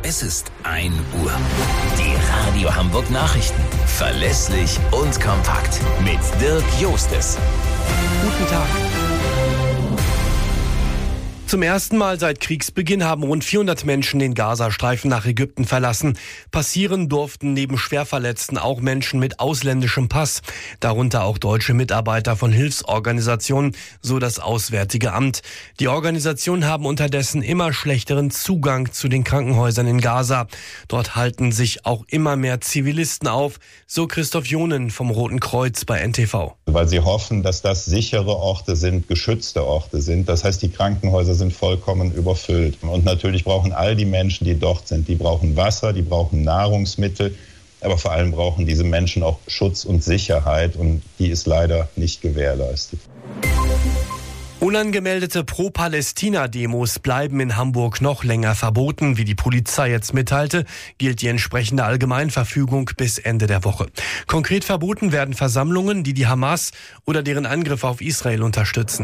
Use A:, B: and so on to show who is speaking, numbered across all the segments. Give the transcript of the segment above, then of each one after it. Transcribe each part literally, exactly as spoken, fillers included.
A: Es ist ein Uhr. Die Radio Hamburg Nachrichten. Verlässlich und kompakt. Mit Dirk Jostes.
B: Guten Tag. Zum ersten Mal seit Kriegsbeginn haben rund vierhundert Menschen den Gazastreifen nach Ägypten verlassen. Passieren durften neben Schwerverletzten auch Menschen mit ausländischem Pass, darunter auch deutsche Mitarbeiter von Hilfsorganisationen, so das Auswärtige Amt. Die Organisationen haben unterdessen immer schlechteren Zugang zu den Krankenhäusern in Gaza. Dort halten sich auch immer mehr Zivilisten auf, so Christoph Jonen vom Roten Kreuz bei N T V.
C: Weil sie hoffen, dass das sichere Orte sind, geschützte Orte sind. Das heißt, die Krankenhäuser sind vollkommen überfüllt. Und natürlich brauchen all die Menschen, die dort sind, die brauchen Wasser, die brauchen Nahrungsmittel, aber vor allem brauchen diese Menschen auch Schutz und Sicherheit und die ist leider nicht gewährleistet.
B: Unangemeldete Pro-Palästina-Demos bleiben in Hamburg noch länger verboten. Wie die Polizei jetzt mitteilte, gilt die entsprechende Allgemeinverfügung bis Ende der Woche. Konkret verboten werden Versammlungen, die die Hamas oder deren Angriff auf Israel unterstützen.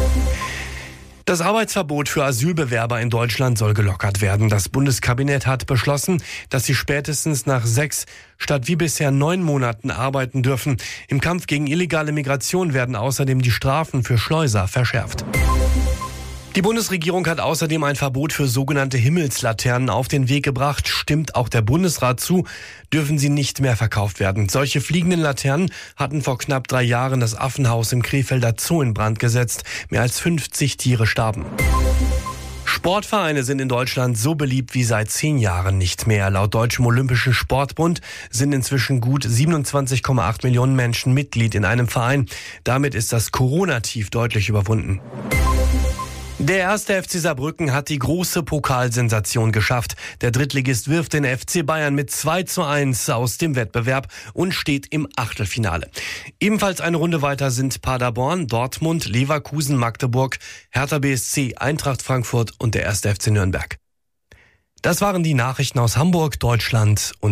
B: Das Arbeitsverbot für Asylbewerber in Deutschland soll gelockert werden. Das Bundeskabinett hat beschlossen, dass sie spätestens nach sechs statt wie bisher neun Monaten arbeiten dürfen. Im Kampf gegen illegale Migration werden außerdem die Strafen für Schleuser verschärft. Die Bundesregierung hat außerdem ein Verbot für sogenannte Himmelslaternen auf den Weg gebracht. Stimmt auch der Bundesrat zu, dürfen sie nicht mehr verkauft werden. Solche fliegenden Laternen hatten vor knapp drei Jahren das Affenhaus im Krefelder Zoo in Brand gesetzt. Mehr als fünfzig Tiere starben. Sportvereine sind in Deutschland so beliebt wie seit zehn Jahren nicht mehr. Laut Deutschem Olympischen Sportbund sind inzwischen gut siebenundzwanzig Komma acht Millionen Menschen Mitglied in einem Verein. Damit ist das Corona-Tief deutlich überwunden. Der erste F C Saarbrücken hat die große Pokalsensation geschafft. Der Drittligist wirft den F C Bayern mit zwei zu eins aus dem Wettbewerb und steht im Achtelfinale. Ebenfalls eine Runde weiter sind Paderborn, Dortmund, Leverkusen, Magdeburg, Hertha B S C, Eintracht Frankfurt und der erste F C Nürnberg. Das waren die Nachrichten aus Hamburg, Deutschland und